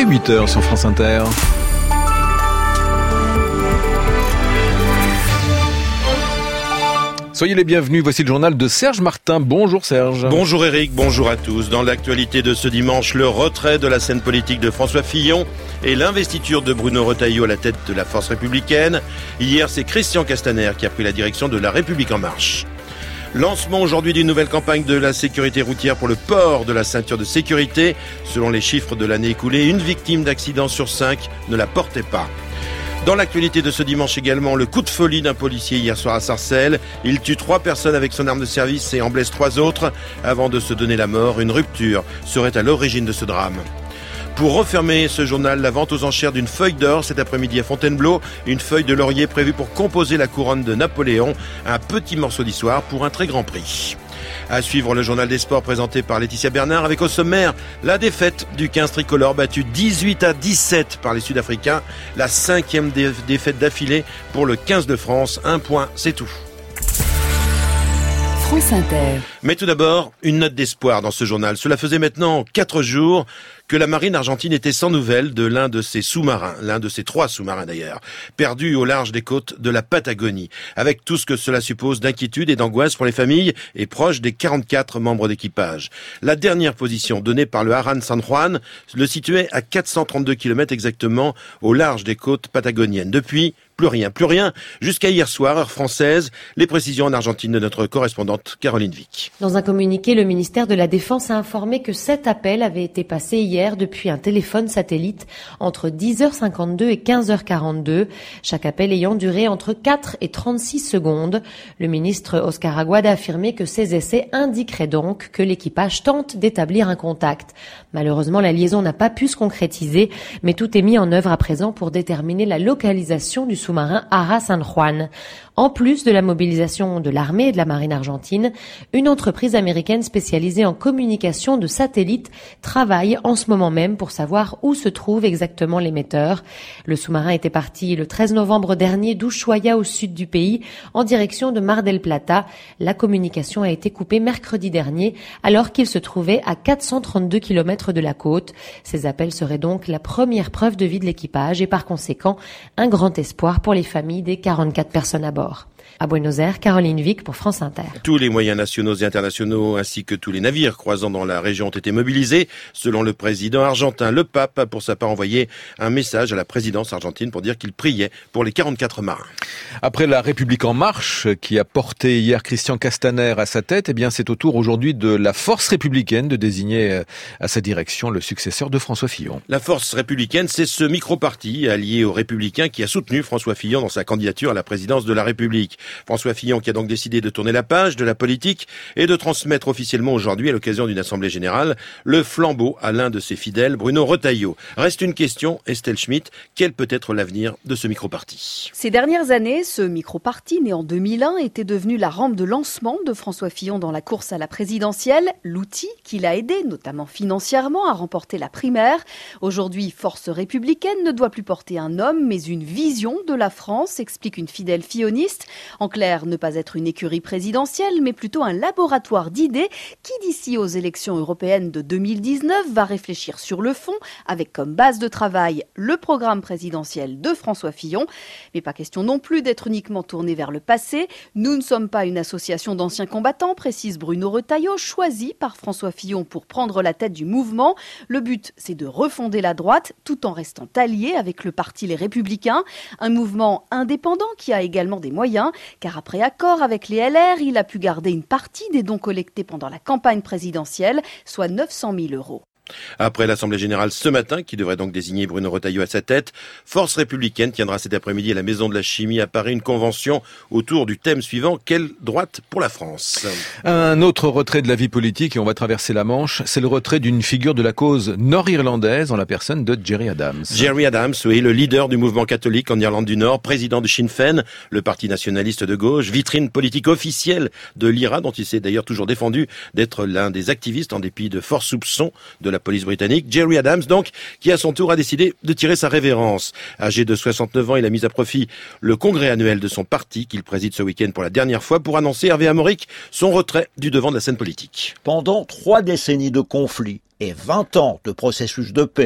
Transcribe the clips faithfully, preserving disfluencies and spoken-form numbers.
est huit heures sur France Inter. Soyez les bienvenus, voici le journal de Serge Martin. Bonjour Serge. Bonjour Eric, bonjour à tous. Dans l'actualité de ce dimanche, le retrait de la scène politique de François Fillon et l'investiture de Bruno Retailleau à la tête de la force républicaine. Hier, c'est Christian Castaner qui a pris la direction de La République En Marche. Lancement aujourd'hui d'une nouvelle campagne de la sécurité routière pour le port de la ceinture de sécurité. Selon les chiffres de l'année écoulée, une victime d'accident sur cinq ne la portait pas. Dans l'actualité de ce dimanche également, le coup de folie d'un policier hier soir à Sarcelles. Il tue trois personnes avec son arme de service et en blesse trois autres avant de se donner la mort. Une rupture serait à l'origine de ce drame. Pour refermer ce journal, la vente aux enchères d'une feuille d'or cet après-midi à Fontainebleau, une feuille de laurier prévue pour composer la couronne de Napoléon, un petit morceau d'histoire pour un très grand prix. À suivre le journal des sports présenté par Laetitia Bernard avec au sommaire la défaite du quinze tricolore battu dix-huit à dix-sept par les Sud-Africains, la cinquième dé- défaite d'affilée pour le quinze de France. Un point, c'est tout. France Inter. Mais tout d'abord, une note d'espoir dans ce journal. Cela faisait maintenant quatre jours que la marine argentine était sans nouvelles de l'un de ses sous-marins, l'un de ses trois sous-marins d'ailleurs, perdu au large des côtes de la Patagonie, avec tout ce que cela suppose d'inquiétude et d'angoisse pour les familles et proches des quarante-quatre membres d'équipage. La dernière position donnée par le Haran San Juan le situait à quatre cent trente-deux kilomètres exactement au large des côtes patagoniennes. Depuis, plus rien, plus rien, jusqu'à hier soir, heure française, les précisions en Argentine de notre correspondante Caroline Vic. Dans un communiqué, le ministère de la Défense a informé que sept appels avaient été passés hier depuis un téléphone satellite entre dix heures cinquante-deux et quinze heures quarante-deux, chaque appel ayant duré entre quatre et trente-six secondes. Le ministre Oscar Aguad a affirmé que ces essais indiqueraient donc que l'équipage tente d'établir un contact. Malheureusement, la liaison n'a pas pu se concrétiser, mais tout est mis en œuvre à présent pour déterminer la localisation du sous-marin Haran San Juan. En plus de la mobilisation de l'armée et de la marine argentine, une entreprise américaine spécialisée en communication de satellites travaille en ce moment même pour savoir où se trouve exactement l'émetteur. Le sous-marin était parti le treize novembre dernier d'Ushuaia au sud du pays en direction de Mar del Plata. La communication a été coupée mercredi dernier alors qu'il se trouvait à quatre cent trente-deux kilomètres de la côte. Ces appels seraient donc la première preuve de vie de l'équipage et par conséquent un grand espoir pour les familles des quarante-quatre personnes à bord. À Buenos Aires, Caroline Vic pour France Inter. Tous les moyens nationaux et internationaux ainsi que tous les navires croisant dans la région ont été mobilisés. Selon le président argentin, le pape a pour sa part envoyé un message à la présidence argentine pour dire qu'il priait pour les quarante-quatre marins. Après la République En Marche, qui a porté hier Christian Castaner à sa tête, eh bien c'est au tour aujourd'hui de la force républicaine de désigner à sa direction le successeur de François Fillon. La force républicaine, c'est ce micro-parti allié aux Républicains qui a soutenu François Fillon dans sa candidature à la présidence de la République. François Fillon qui a donc décidé de tourner la page de la politique et de transmettre officiellement aujourd'hui, à l'occasion d'une assemblée générale, le flambeau à l'un de ses fidèles, Bruno Retailleau. Reste une question, Estelle Schmitt, quel peut être l'avenir de ce micro-parti ? Ces dernières années, ce micro-parti, né en deux mille un, était devenu la rampe de lancement de François Fillon dans la course à la présidentielle, l'outil qui l'a aidé, notamment financièrement, à remporter la primaire. Aujourd'hui, Force républicaine ne doit plus porter un homme, mais une vision de la France, explique une fidèle filloniste. En clair, ne pas être une écurie présidentielle, mais plutôt un laboratoire d'idées qui, d'ici aux élections européennes de deux mille dix-neuf, va réfléchir sur le fond, avec comme base de travail le programme présidentiel de François Fillon. Mais pas question non plus d'être uniquement tourné vers le passé. Nous ne sommes pas une association d'anciens combattants, précise Bruno Retailleau, choisi par François Fillon pour prendre la tête du mouvement. Le but, c'est de refonder la droite, tout en restant allié avec le parti Les Républicains. Un mouvement indépendant qui a également des moyens, car après accord avec les L R, il a pu garder une partie des dons collectés pendant la campagne présidentielle, soit neuf cent mille euros. Après l'Assemblée générale ce matin, qui devrait donc désigner Bruno Retailleau à sa tête, Force républicaine tiendra cet après-midi à la Maison de la Chimie à Paris une convention autour du thème suivant « Quelle droite pour la France ?» Un autre retrait de la vie politique, et on va traverser la Manche, c'est le retrait d'une figure de la cause nord-irlandaise en la personne de Gerry Adams. Gerry Adams, oui, le leader du mouvement catholique en Irlande du Nord, président de Sinn Féin, le parti nationaliste de gauche, vitrine politique officielle de l'I R A, dont il s'est d'ailleurs toujours défendu d'être l'un des activistes en dépit de forts soupçons de la police britannique. Gerry Adams, donc, qui à son tour a décidé de tirer sa révérence. Âgé de soixante-neuf ans, il a mis à profit le congrès annuel de son parti, qu'il préside ce week-end pour la dernière fois, pour annoncer Hervé Amoric son retrait du devant de la scène politique. Pendant trois décennies de conflits et vingt ans de processus de paix,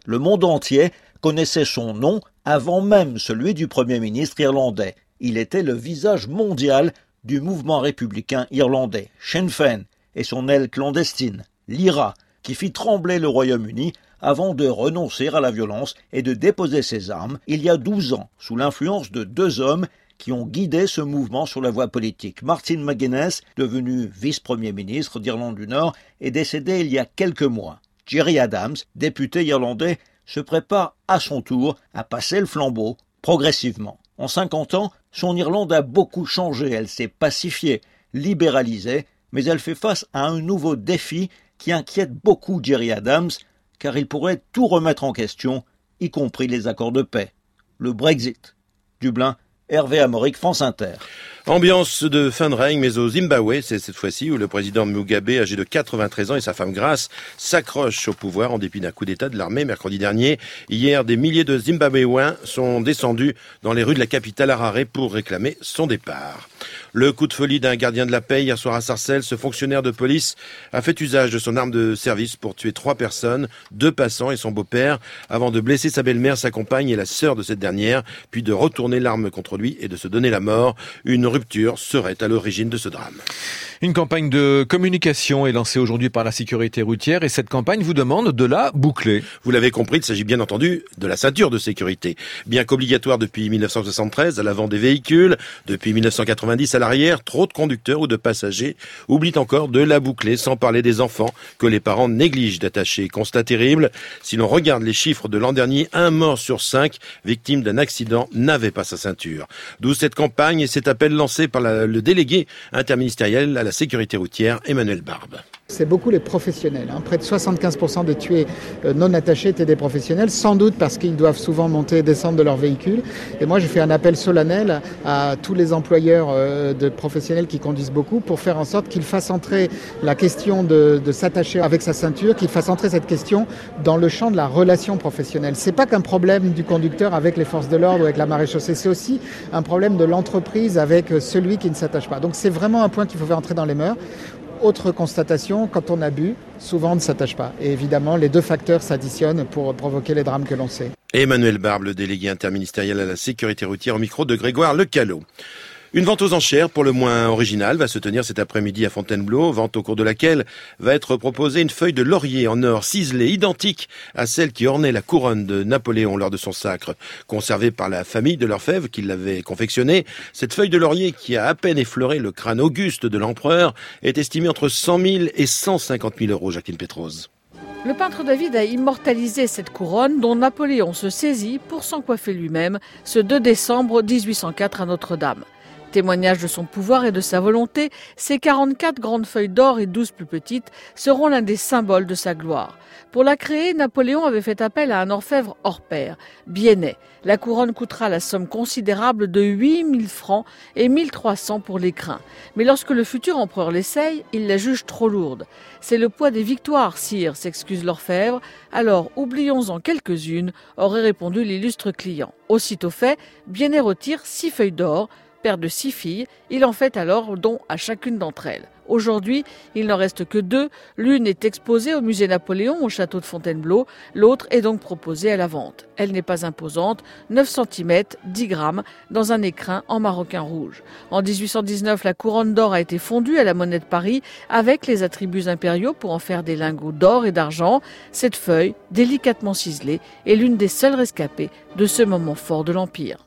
Le monde entier connaissait son nom avant même celui du Premier ministre irlandais. Il était le visage mondial du mouvement républicain irlandais, Sinn Féin, et son aile clandestine, l'I R A, qui fit trembler le Royaume-Uni avant de renoncer à la violence et de déposer ses armes il y a douze ans, sous l'influence de deux hommes qui ont guidé ce mouvement sur la voie politique. Martin McGuinness, devenu vice-premier ministre d'Irlande du Nord, est décédé il y a quelques mois. Gerry Adams, député irlandais, se prépare à son tour à passer le flambeau progressivement. En cinquante ans, son Irlande a beaucoup changé, elle s'est pacifiée, libéralisée, mais elle fait face à un nouveau défi qui inquiète beaucoup Gerry Adams, car il pourrait tout remettre en question, y compris les accords de paix. Le Brexit. Dublin, Hervé Amoric, France Inter. Ambiance de fin de règne, mais au Zimbabwe, c'est cette fois-ci où le président Mugabe, âgé de quatre-vingt-treize ans, et sa femme Grace s'accrochent au pouvoir en dépit d'un coup d'état de l'armée mercredi dernier. Hier, des milliers de Zimbabwéens sont descendus dans les rues de la capitale Harare pour réclamer son départ. Le coup de folie d'un gardien de la paix hier soir à Sarcelles, ce fonctionnaire de police a fait usage de son arme de service pour tuer trois personnes, deux passants et son beau-père, avant de blesser sa belle-mère, sa compagne et la sœur de cette dernière, puis de retourner l'arme contre lui et de se donner la mort. Une rupture serait à l'origine de ce drame. Une campagne de communication est lancée aujourd'hui par la sécurité routière et cette campagne vous demande de la boucler. Vous l'avez compris, il s'agit bien entendu de la ceinture de sécurité. Bien qu'obligatoire depuis dix-neuf cent soixante-treize à l'avant des véhicules, depuis dix-neuf cent quatre-vingt-dix à l'arrière, trop de conducteurs ou de passagers oublient encore de la boucler, sans parler des enfants que les parents négligent d'attacher. Constat terrible, si l'on regarde les chiffres de l'an dernier, un mort sur cinq victime d'un accident n'avait pas sa ceinture. D'où cette campagne et cet appel lancé par la, le délégué interministériel à la sécurité routière, Emmanuel Barbe. C'est beaucoup les professionnels. Hein. Près de soixante-quinze pour cent des tués non attachés étaient des professionnels, sans doute parce qu'ils doivent souvent monter et descendre de leur véhicule. Et moi, je fais un appel solennel à tous les employeurs de professionnels qui conduisent beaucoup pour faire en sorte qu'ils fassent entrer la question de, de s'attacher avec sa ceinture, qu'ils fassent entrer cette question dans le champ de la relation professionnelle. C'est pas qu'un problème du conducteur avec les forces de l'ordre ou avec la maréchaussée, c'est aussi un problème de l'entreprise avec celui qui ne s'attache pas. Donc c'est vraiment un point qu'il faut faire entrer dans les mœurs. Autre constatation, quand on a bu, souvent on ne s'attache pas. Et évidemment, les deux facteurs s'additionnent pour provoquer les drames que l'on sait. Emmanuel Barbe, le délégué interministériel à la sécurité routière, au micro de Grégoire Lecallot. Une vente aux enchères, pour le moins originale, va se tenir cet après-midi à Fontainebleau, vente au cours de laquelle va être proposée une feuille de laurier en or ciselée, identique à celle qui ornait la couronne de Napoléon lors de son sacre. Conservée par la famille de l'orfèvre qui l'avait confectionnée, cette feuille de laurier qui a à peine effleuré le crâne auguste de l'empereur est estimée entre cent mille et cent cinquante mille euros, Jacqueline Pétrose. Le peintre David a immortalisé cette couronne dont Napoléon se saisit pour s'en coiffer lui-même ce deux décembre dix-huit cent quatre à Notre-Dame. Témoignage de son pouvoir et de sa volonté, ces quarante-quatre grandes feuilles d'or et douze plus petites seront l'un des symboles de sa gloire. Pour la créer, Napoléon avait fait appel à un orfèvre hors pair, Biennet. La couronne coûtera la somme considérable de huit mille francs et mille trois cents pour l'écrin. Mais lorsque le futur empereur l'essaye, il la juge trop lourde. C'est le poids des victoires, sire, s'excuse l'orfèvre. Alors, oublions-en quelques-unes, aurait répondu l'illustre client. Aussitôt fait, Biennet retire six feuilles d'or. Père de six filles, il en fait alors don à chacune d'entre elles. Aujourd'hui, il n'en reste que deux. L'une est exposée au musée Napoléon au château de Fontainebleau. L'autre est donc proposée à la vente. Elle n'est pas imposante, neuf centimètres, dix grammes, dans un écrin en maroquin rouge. En dix-huit cent dix-neuf, la couronne d'or a été fondue à la monnaie de Paris avec les attributs impériaux pour en faire des lingots d'or et d'argent. Cette feuille, délicatement ciselée, est l'une des seules rescapées de ce moment fort de l'Empire.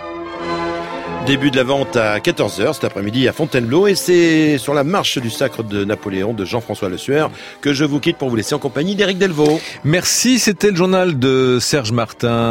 Début de la vente à quatorze heures cet après-midi à Fontainebleau et c'est sur la marche du sacre de Napoléon de Jean-François Le Sueur que je vous quitte pour vous laisser en compagnie d'Éric Delvaux. Merci, c'était le journal de Serge Martin.